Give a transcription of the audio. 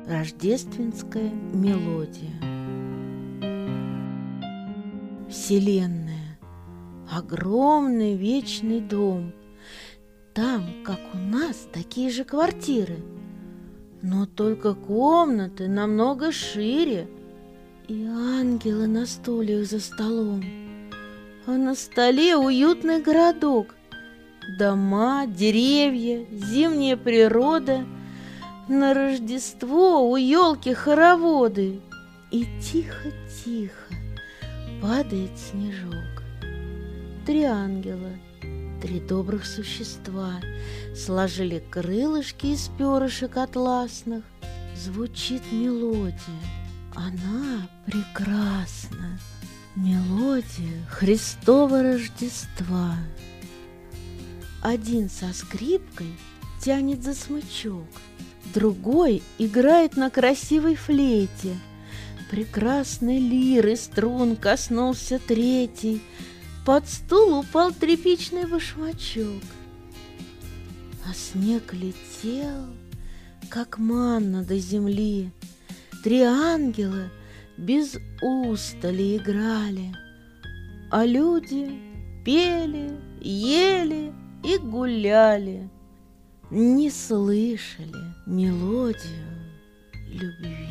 Рождественская мелодия. Вселенная — огромный вечный дом. Там, как у нас, такие же квартиры, но только комнаты намного шире, и ангелы на стульях за столом. А на столе уютный городок, дома, деревья, зимняя природа. На Рождество у елки хороводы, и тихо-тихо падает снежок. 3 ангела, 3 добрых существа сложили крылышки из перышек атласных. Звучит мелодия, она прекрасна, мелодия Христова Рождества. Один со скрипкой тянет за смычок, другой играет на красивой флейте. Прекрасной лиры струн коснулся третий, под стул упал тряпичный башмачок. А снег летел, как манна до земли. 3 ангела без устали играли, а люди пели, ели и гуляли, не слышали мелодию любви.